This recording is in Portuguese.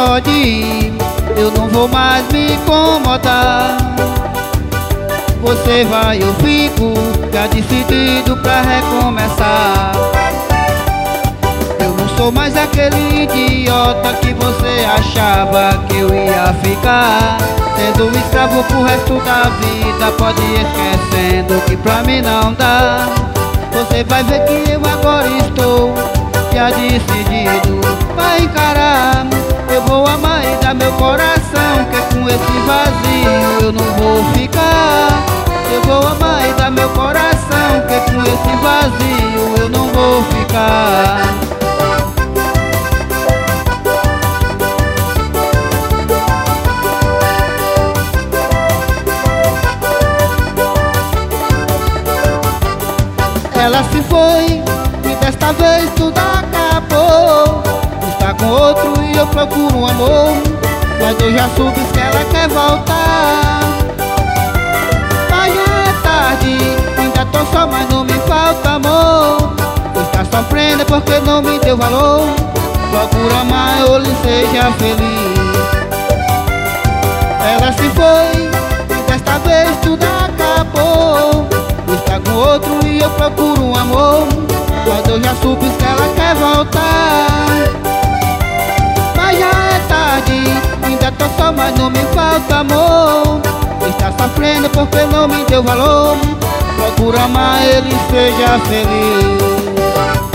pode ir, eu não vou mais me incomodar. Você vai, eu fico, já decidido pra recomeçar. Eu não sou mais aquele idiota que você achava que eu ia ficar. Sendo um escravo pro resto da vida, pode ir esquecendo que pra mim não dá. Você vai ver que eu agora estou já decidido, vai encarar. Eu vou amar e dar meu coração, que com esse vazio eu não vou ficar. Eu vou amar e dar meu coração, que com esse vazio eu não vou ficar. Ela se foi e desta vez tudo acabou. Está com outro e eu procuro um amor, mas eu já soube que ela quer voltar. Mas já é tarde, ainda tô só, mas não me falta amor. Está sofrendo porque não me deu valor. Procura amar, eu lhe seja feliz. Ela se foi e desta vez tudo acabou. Está com outro e eu procuro um amor, mas eu já soube que ela quer voltar. Mas já é tarde, ainda tô só, mas não me falta amor. Está sofrendo porque não me deu valor. Procura amar, ele seja feliz.